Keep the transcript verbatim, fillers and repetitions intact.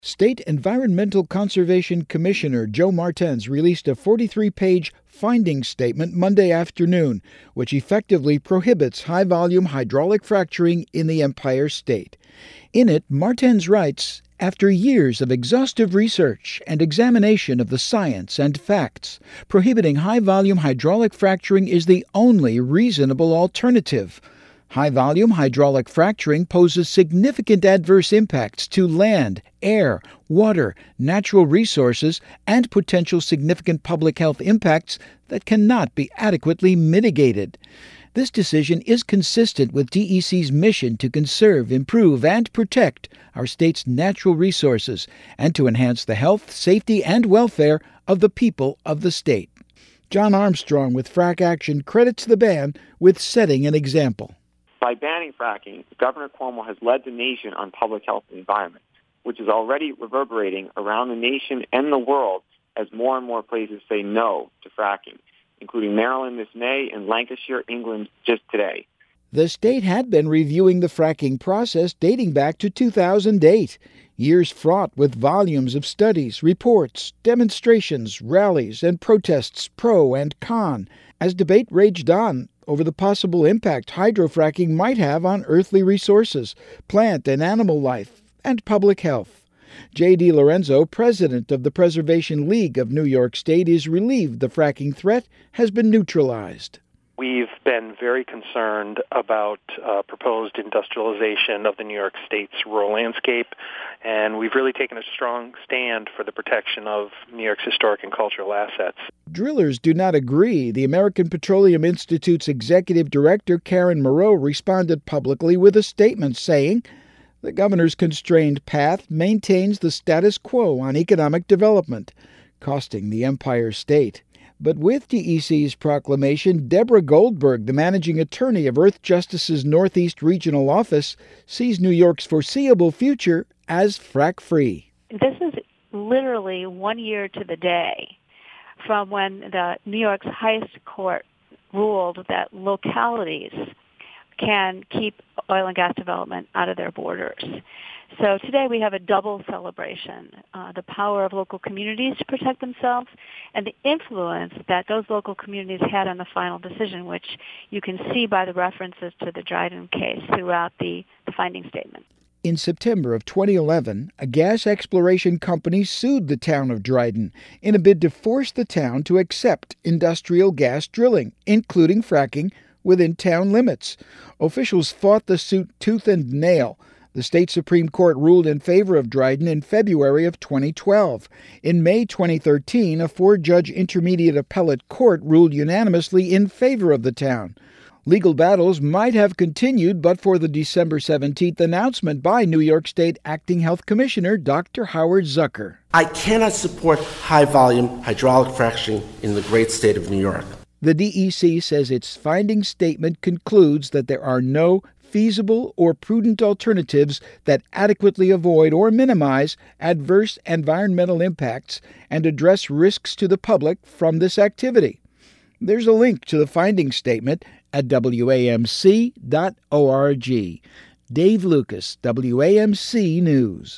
State Environmental Conservation Commissioner Joe Martens released a forty-three page finding statement Monday afternoon, which effectively prohibits high-volume hydraulic fracturing in the Empire State. In it, Martens writes, "After years of exhaustive research and examination of the science and facts, prohibiting high-volume hydraulic fracturing is the only reasonable alternative. High-volume hydraulic fracturing poses significant adverse impacts to land, air, water, natural resources, and potential significant public health impacts that cannot be adequately mitigated. This decision is consistent with D E C's mission to conserve, improve, and protect our state's natural resources and to enhance the health, safety, and welfare of the people of the state." John Armstrong with Frack Action credits the ban with setting an example. By banning fracking, Governor Cuomo has led the nation on public health and environment, which is already reverberating around the nation and the world as more and more places say no to fracking, including Maryland this May and Lancashire, England just today. The state had been reviewing the fracking process dating back to two thousand eight, years fraught with volumes of studies, reports, demonstrations, rallies, and protests pro and con, as debate raged on over the possible impact hydrofracking might have on earthly resources, plant and animal life, and public health. J D Lorenzo, president of the Preservation League of New York State, is relieved the fracking threat has been neutralized. We've been very concerned about uh, proposed industrialization of the New York State's rural landscape, and we've really taken a strong stand for the protection of New York's historic and cultural assets. Drillers do not agree. The American Petroleum Institute's executive director, Karen Moreau, responded publicly with a statement saying, "The governor's constrained path maintains the status quo on economic development, costing the Empire State." But with D E C's proclamation, Deborah Goldberg, the managing attorney of Earthjustice's Northeast Regional Office, sees New York's foreseeable future as frack-free. This is literally one year to the day from when the New York's highest court ruled that localities can keep oil and gas development out of their borders. So today we have a double celebration, uh, the power of local communities to protect themselves and the influence that those local communities had on the final decision, which you can see by the references to the Dryden case throughout the, the finding statement. In September of twenty eleven, a gas exploration company sued the town of Dryden in a bid to force the town to accept industrial gas drilling, including fracking, within town limits. Officials fought the suit tooth and nail. The state Supreme Court ruled in favor of Dryden in February of twenty twelve. In May twenty thirteen, a four-judge intermediate appellate court ruled unanimously in favor of the town. Legal battles might have continued but for the December seventeenth announcement by New York State Acting Health Commissioner Doctor Howard Zucker. I cannot support high-volume hydraulic fracturing in the great state of New York. The D E C says its finding statement concludes that there are no feasible or prudent alternatives that adequately avoid or minimize adverse environmental impacts and address risks to the public from this activity. There's a link to the finding statement at W A M C dot org. Dave Lucas, W A M C News.